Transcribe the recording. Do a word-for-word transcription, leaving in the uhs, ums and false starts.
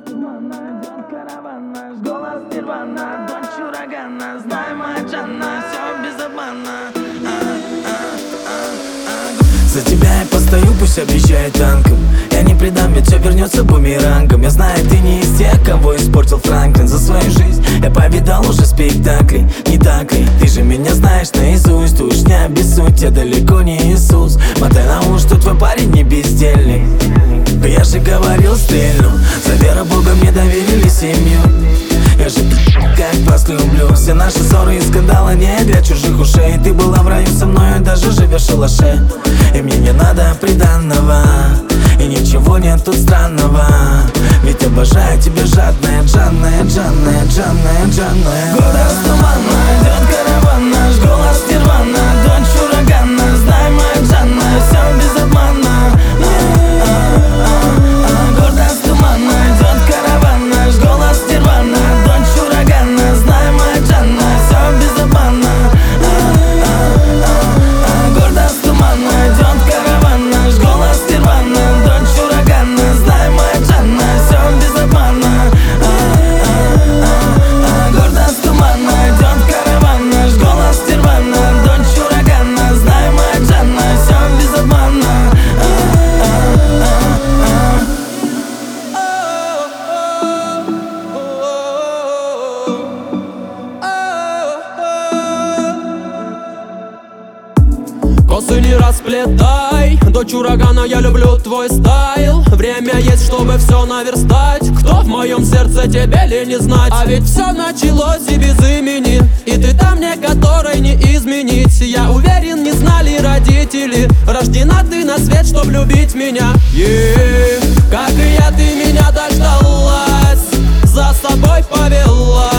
тумана, идет караван наш, голос нирвана, дочь урагана. Знай, моя Джанна, все без обмана. За тебя я постою, пусть объезжает танком. Я не предам, ведь все вернется бумерангом. Я знаю, ты не из тех, кого испортил Франклин. За свою жизнь я повидал уже спектакли. Не так ли? Ты же меня знаешь наизусть. Ты уж не обессудь, я далеко не Иисус. Мотай на уши, что твой парень не бездельник. Я же говорил, стрельну. За веру Бога мне доверили семью. Я же как вас люблю. Все наши ссоры и скандалы не для чужих ушей. Ты была в раю со мной, даже живешь в шалаше. И мне не надо приданного, и ничего нет тут странного. Ведь обожаю тебя, жадная, жадная, жадная, жадная, жадная. Голос тумана, идет караван наш, голос нирвана, дочь урагана. Знай, моя Джанна, все без обмана. Гордость тумана, идет караван наш, голос нирвана, дочь урагана. Знай, моя Джанна, все без обмана. Гордость тумана, идет караван наш, голос нирвана, дочь урагана. Знай, моя Джанна, все без обмана. Гордость тумана, идет караван наш, голос нирвана, дочь урагана. Знай, моя Джанна, все без обмана. Косы не расплетай, дочь урагана, я люблю твой стайл. Время есть, чтобы все наверстать. Кто в моем сердце, тебе ли не знать? А ведь все началось и без имени, и ты там мне, которой не изменить. Я уверен, не знали родители. Рождена ты на свет, чтоб любить меня. Yeah. Как и я, ты меня дождалась, за собой повела.